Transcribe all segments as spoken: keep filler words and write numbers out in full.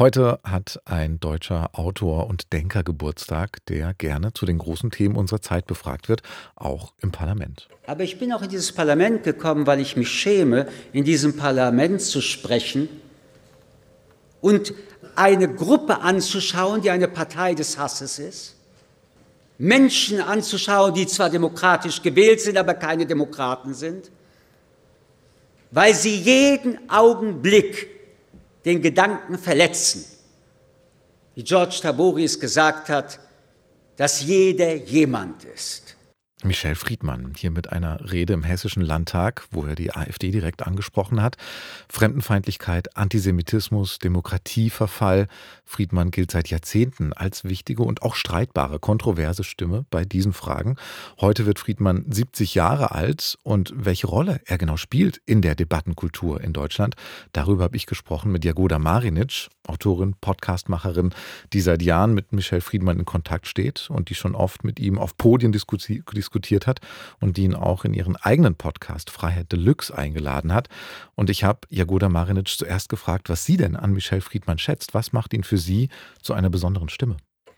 Heute hat ein deutscher Autor und Denker Geburtstag, der gerne zu den großen Themen unserer Zeit befragt wird, auch im Parlament. Aber ich bin auch in dieses Parlament gekommen, weil ich mich schäme, in diesem Parlament zu sprechen und eine Gruppe anzuschauen, die eine Partei des Hasses ist. Menschen anzuschauen, die zwar demokratisch gewählt sind, aber keine Demokraten sind, weil sie jeden Augenblick den Gedanken verletzen, wie George Taboris gesagt hat, dass jeder jemand ist. Michel Friedmann hier mit einer Rede im Hessischen Landtag, wo er die AfD direkt angesprochen hat. Fremdenfeindlichkeit, Antisemitismus, Demokratieverfall. Friedmann gilt seit Jahrzehnten als wichtige und auch streitbare, kontroverse Stimme bei diesen Fragen. Heute wird Friedmann siebzig Jahre alt und welche Rolle er genau spielt in der Debattenkultur in Deutschland, darüber habe ich gesprochen mit Jagoda Marinic, Autorin, Podcastmacherin, die seit Jahren mit Michel Friedmann in Kontakt steht und die schon oft mit ihm auf Podien diskutiert diskutiert hat und die ihn auch in ihren eigenen Podcast Freiheit Deluxe eingeladen hat. Und ich habe Jagoda Marinic zuerst gefragt, was sie denn an Michel Friedmann schätzt. Was macht ihn für sie zu einer besonderen Stimme?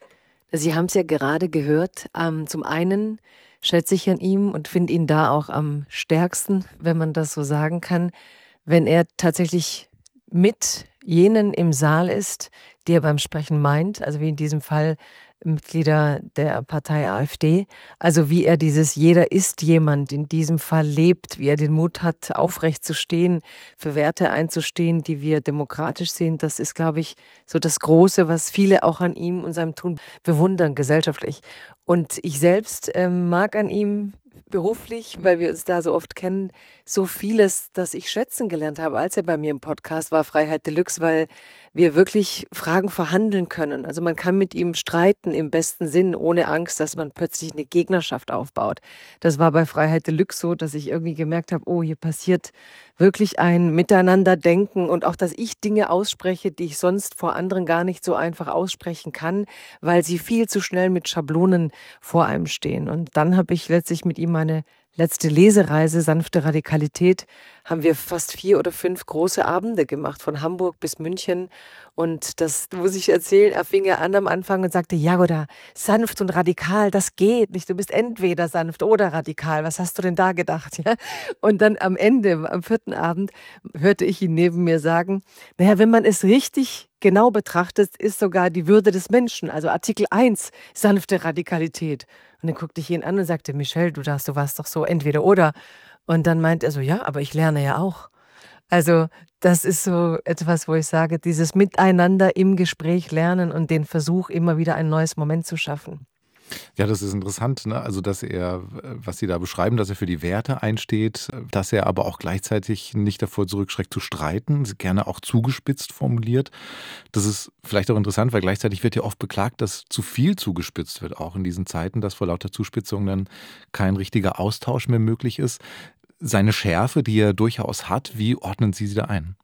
Sie haben es ja gerade gehört. Ähm, zum einen schätze ich an ihm und finde ihn da auch am stärksten, wenn man das so sagen kann, wenn er tatsächlich mit jenen im Saal ist, die er beim Sprechen meint, also wie in diesem Fall Mitglieder der Partei AfD, also wie er dieses Jeder ist jemand in diesem Fall lebt, wie er den Mut hat, aufrecht zu stehen, für Werte einzustehen, die wir demokratisch sehen, das ist, glaube ich, so das Große, was viele auch an ihm und seinem Tun bewundern, gesellschaftlich. Und ich selbst ähm, mag an ihm beruflich, weil wir uns da so oft kennen, so vieles, das ich schätzen gelernt habe, als er bei mir im Podcast war, Freiheit Deluxe, weil wir wirklich Fragen verhandeln können. Also man kann mit ihm streiten im besten Sinn, ohne Angst, dass man plötzlich eine Gegnerschaft aufbaut. Das war bei Freiheit Deluxe so, dass ich irgendwie gemerkt habe, oh, hier passiert wirklich ein Miteinanderdenken und auch, dass ich Dinge ausspreche, die ich sonst vor anderen gar nicht so einfach aussprechen kann, weil sie viel zu schnell mit Schablonen vor einem stehen. Und dann habe ich letztlich mit ihm meine letzte Lesereise, sanfte Radikalität, haben wir fast vier oder fünf große Abende gemacht, von Hamburg bis München. Und das muss ich erzählen, er fing ja an am Anfang und sagte, Jagoda, sanft und radikal, das geht nicht. Du bist entweder sanft oder radikal. Was hast du denn da gedacht? Ja? Und dann am Ende, am vierten Abend, hörte ich ihn neben mir sagen, naja, wenn man es richtig genau betrachtet, ist sogar die Würde des Menschen, also Artikel eins, sanfte Radikalität. Und dann guckte ich ihn an und sagte, Michel, du darfst, du warst doch so entweder oder. Und dann meint er so, ja, aber ich lerne ja auch. Also das ist so etwas, wo ich sage, dieses Miteinander im Gespräch lernen und den Versuch, immer wieder ein neues Moment zu schaffen. Ja, das ist interessant, ne? Also, dass er, was Sie da beschreiben, dass er für die Werte einsteht, dass er aber auch gleichzeitig nicht davor zurückschreckt zu streiten, gerne auch zugespitzt formuliert. Das ist vielleicht auch interessant, weil gleichzeitig wird ja oft beklagt, dass zu viel zugespitzt wird, auch in diesen Zeiten, dass vor lauter Zuspitzung dann kein richtiger Austausch mehr möglich ist. Seine Schärfe, die er durchaus hat, wie ordnen Sie sie da ein?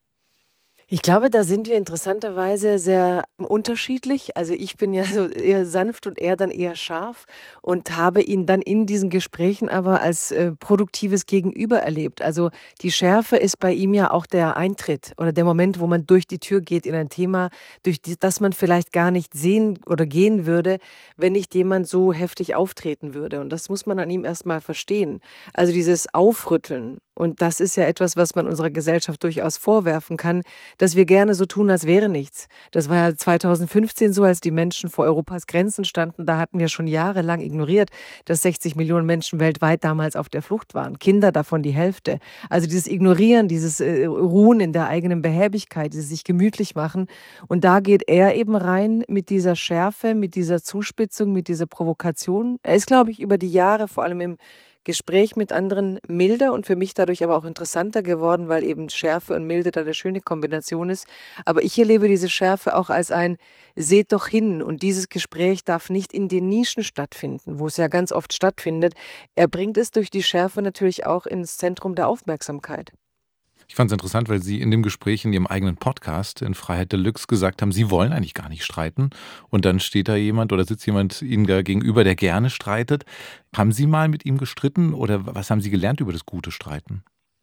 Ich glaube, da sind wir interessanterweise sehr unterschiedlich. Also ich bin ja so eher sanft und er dann eher scharf und habe ihn dann in diesen Gesprächen aber als äh, produktives Gegenüber erlebt. Also die Schärfe ist bei ihm ja auch der Eintritt oder der Moment, wo man durch die Tür geht in ein Thema, durch die, das man vielleicht gar nicht sehen oder gehen würde, wenn nicht jemand so heftig auftreten würde. Und das muss man an ihm erstmal verstehen. Also dieses Aufrütteln. Und das ist ja etwas, was man unserer Gesellschaft durchaus vorwerfen kann, dass wir gerne so tun, als wäre nichts. Das war ja zweitausendfünfzehn so, als die Menschen vor Europas Grenzen standen. Da hatten wir schon jahrelang ignoriert, dass sechzig Millionen Menschen weltweit damals auf der Flucht waren. Kinder davon die Hälfte. Also dieses Ignorieren, dieses äh, Ruhen in der eigenen Behäbigkeit, dieses sich gemütlich machen. Und da geht er eben rein mit dieser Schärfe, mit dieser Zuspitzung, mit dieser Provokation. Er ist, glaube ich, über die Jahre, vor allem im Gespräch mit anderen milder und für mich dadurch aber auch interessanter geworden, weil eben Schärfe und Milde da eine schöne Kombination ist. Aber ich erlebe diese Schärfe auch als ein Seht doch hin und dieses Gespräch darf nicht in den Nischen stattfinden, wo es ja ganz oft stattfindet. Er bringt es durch die Schärfe natürlich auch ins Zentrum der Aufmerksamkeit. Ich fand es interessant, weil Sie in dem Gespräch in Ihrem eigenen Podcast in Freiheit Deluxe gesagt haben, Sie wollen eigentlich gar nicht streiten. Und dann steht da jemand oder sitzt jemand Ihnen da gegenüber, der gerne streitet. Haben Sie mal mit ihm gestritten oder was haben Sie gelernt über das gute Streiten?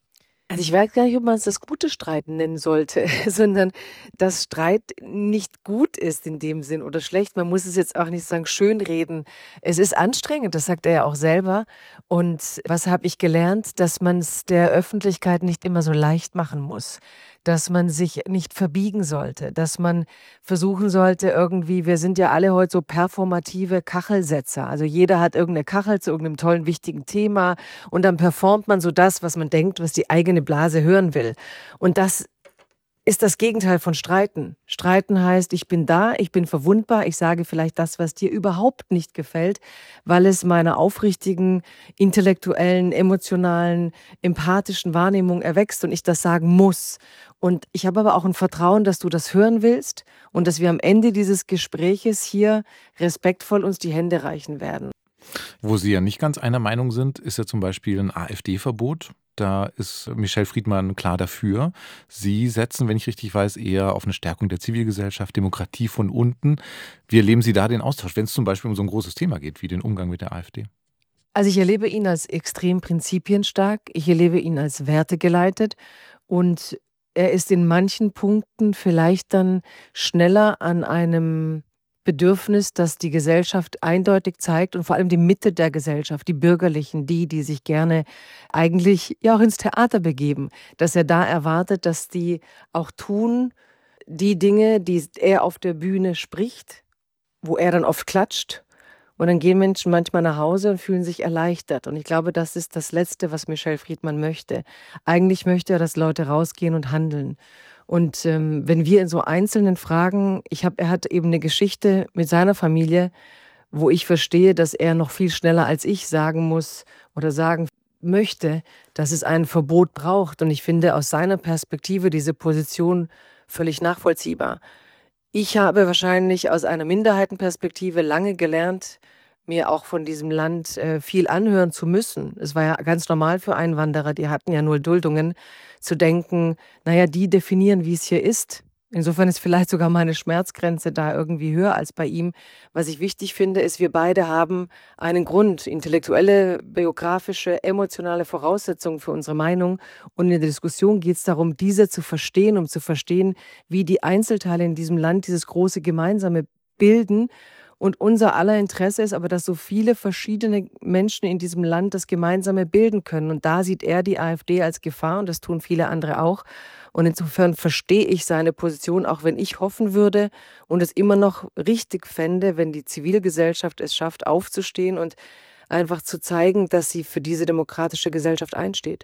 Also ich weiß gar nicht, ob man es das gute Streiten nennen sollte, sondern dass Streit nicht gut ist in dem Sinn oder schlecht. Man muss es jetzt auch nicht sagen, schönreden. Es ist anstrengend, das sagt er ja auch selber. Und was habe ich gelernt? Dass man es der Öffentlichkeit nicht immer so leicht machen muss. Dass man sich nicht verbiegen sollte. Dass man versuchen sollte irgendwie, wir sind ja alle heute so performative Kachelsetzer. Also jeder hat irgendeine Kachel zu irgendeinem tollen, wichtigen Thema und dann performt man so das, was man denkt, was die eigene Blase hören will. Und das ist das Gegenteil von Streiten. Streiten heißt, ich bin da, ich bin verwundbar, ich sage vielleicht das, was dir überhaupt nicht gefällt, weil es meiner aufrichtigen, intellektuellen, emotionalen, empathischen Wahrnehmung erwächst und ich das sagen muss. Und ich habe aber auch ein Vertrauen, dass du das hören willst und dass wir am Ende dieses Gespräches hier respektvoll uns die Hände reichen werden. Wo Sie ja nicht ganz einer Meinung sind, ist ja zum Beispiel ein AfD-Verbot. Da ist Michelle Friedmann klar dafür. Sie setzen, wenn ich richtig weiß, eher auf eine Stärkung der Zivilgesellschaft, Demokratie von unten. Wie erleben Sie da den Austausch, wenn es zum Beispiel um so ein großes Thema geht, wie den Umgang mit der AfD? Also ich erlebe ihn als extrem prinzipienstark, ich erlebe ihn als wertegeleitet und er ist in manchen Punkten vielleicht dann schneller an einem Bedürfnis, das die Gesellschaft eindeutig zeigt und vor allem die Mitte der Gesellschaft, die Bürgerlichen, die, die sich gerne eigentlich ja auch ins Theater begeben, dass er da erwartet, dass die auch tun, die Dinge, die er auf der Bühne spricht, wo er dann oft klatscht. Und dann gehen Menschen manchmal nach Hause und fühlen sich erleichtert. Und ich glaube, das ist das Letzte, was Michelle Friedmann möchte. Eigentlich möchte er, dass Leute rausgehen und handeln. Und ähm, wenn wir in so einzelnen Fragen, ich hab, er hat eben eine Geschichte mit seiner Familie, wo ich verstehe, dass er noch viel schneller als ich sagen muss oder sagen möchte, dass es ein Verbot braucht. Und ich finde aus seiner Perspektive diese Position völlig nachvollziehbar. Ich habe wahrscheinlich aus einer Minderheitenperspektive lange gelernt, mir auch von diesem Land äh, viel anhören zu müssen. Es war ja ganz normal für Einwanderer, die hatten ja null Duldungen, zu denken, naja, die definieren, wie es hier ist. Insofern ist vielleicht sogar meine Schmerzgrenze da irgendwie höher als bei ihm. Was ich wichtig finde, ist, wir beide haben einen Grund, intellektuelle, biografische, emotionale Voraussetzungen für unsere Meinung. Und in der Diskussion geht es darum, diese zu verstehen, um zu verstehen, wie die Einzelteile in diesem Land dieses große Gemeinsame bilden. Und unser aller Interesse ist aber, dass so viele verschiedene Menschen in diesem Land das Gemeinsame bilden können. Und da sieht er die AfD als Gefahr und das tun viele andere auch. Und insofern verstehe ich seine Position, auch wenn ich hoffen würde und es immer noch richtig fände, wenn die Zivilgesellschaft es schafft, aufzustehen und einfach zu zeigen, dass sie für diese demokratische Gesellschaft einsteht.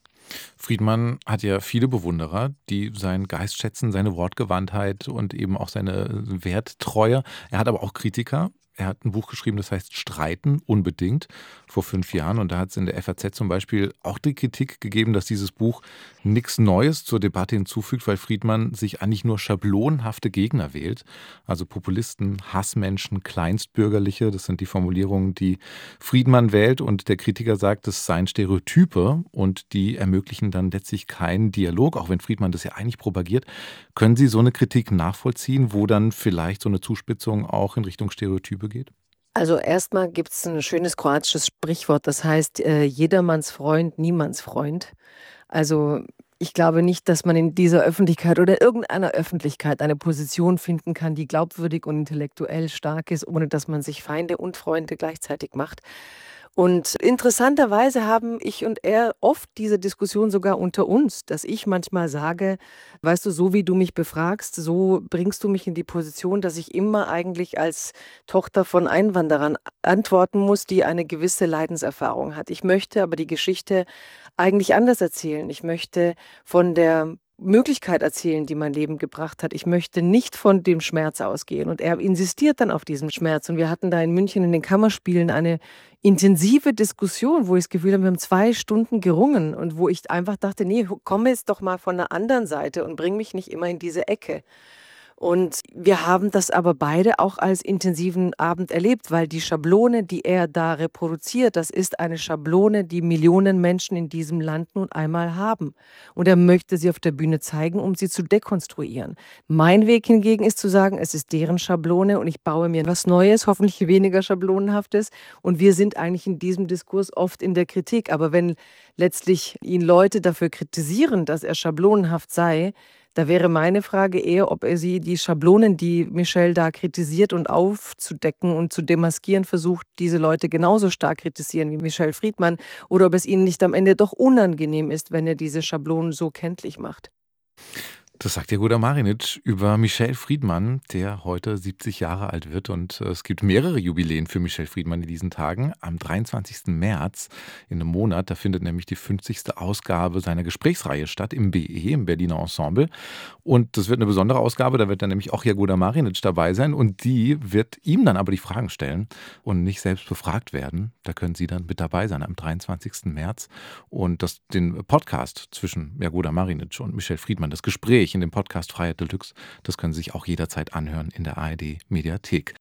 Friedmann hat ja viele Bewunderer, die seinen Geist schätzen, seine Wortgewandtheit und eben auch seine Werttreue. Er hat aber auch Kritiker. Er hat ein Buch geschrieben, das heißt Streiten unbedingt, vor fünf Jahren. Und da hat es in der F A Z zum Beispiel auch die Kritik gegeben, dass dieses Buch nichts Neues zur Debatte hinzufügt, weil Friedmann sich eigentlich nur schablonenhafte Gegner wählt. Also Populisten, Hassmenschen, Kleinstbürgerliche, das sind die Formulierungen, die Friedmann wählt. Und der Kritiker sagt, das seien Stereotype und die ermöglichen dann letztlich keinen Dialog, auch wenn Friedmann das ja eigentlich propagiert. Können Sie so eine Kritik nachvollziehen, wo dann vielleicht so eine Zuspitzung auch in Richtung Stereotype geht? Also erstmal gibt es ein schönes kroatisches Sprichwort, das heißt, äh, jedermanns Freund, niemands Freund. Also ich glaube nicht, dass man in dieser Öffentlichkeit oder irgendeiner Öffentlichkeit eine Position finden kann, die glaubwürdig und intellektuell stark ist, ohne dass man sich Feinde und Freunde gleichzeitig macht. Und interessanterweise haben ich und er oft diese Diskussion sogar unter uns, dass ich manchmal sage, weißt du, so wie du mich befragst, so bringst du mich in die Position, dass ich immer eigentlich als Tochter von Einwanderern antworten muss, die eine gewisse Leidenserfahrung hat. Ich möchte aber die Geschichte eigentlich anders erzählen. Ich möchte von der Möglichkeit erzählen, die mein Leben gebracht hat. Ich möchte nicht von dem Schmerz ausgehen. Und er insistiert dann auf diesem Schmerz. Und wir hatten da in München in den Kammerspielen eine intensive Diskussion, wo ich das Gefühl habe, wir haben zwei Stunden gerungen und wo ich einfach dachte, nee, komm jetzt doch mal von der anderen Seite und bring mich nicht immer in diese Ecke. Und wir haben das aber beide auch als intensiven Abend erlebt, weil die Schablone, die er da reproduziert, das ist eine Schablone, die Millionen Menschen in diesem Land nun einmal haben. Und er möchte sie auf der Bühne zeigen, um sie zu dekonstruieren. Mein Weg hingegen ist zu sagen, es ist deren Schablone und ich baue mir was Neues, hoffentlich weniger Schablonenhaftes. Und wir sind eigentlich in diesem Diskurs oft in der Kritik. Aber wenn letztlich ihn Leute dafür kritisieren, dass er schablonenhaft sei, da wäre meine Frage eher, ob er sie die Schablonen, die Michel da kritisiert und aufzudecken und zu demaskieren versucht, diese Leute genauso stark kritisieren wie Michel Friedmann, oder ob es ihnen nicht am Ende doch unangenehm ist, wenn er diese Schablonen so kenntlich macht. Das sagt Jagoda Marinic über Michel Friedmann, der heute siebzig Jahre alt wird. Und äh, es gibt mehrere Jubiläen für Michel Friedmann in diesen Tagen. Am dreiundzwanzigsten März, in einem Monat, da findet nämlich die fünfzigste Ausgabe seiner Gesprächsreihe statt im B E, im Berliner Ensemble. Und das wird eine besondere Ausgabe, da wird dann nämlich auch Jagoda Marinic dabei sein. Und die wird ihm dann aber die Fragen stellen und nicht selbst befragt werden. Da können Sie dann mit dabei sein am dreiundzwanzigsten März. Und das, den Podcast zwischen Jagoda Marinic und Michel Friedmann, das Gespräch in dem Podcast Freiheit Deluxe, das können Sie sich auch jederzeit anhören in der A R D Mediathek.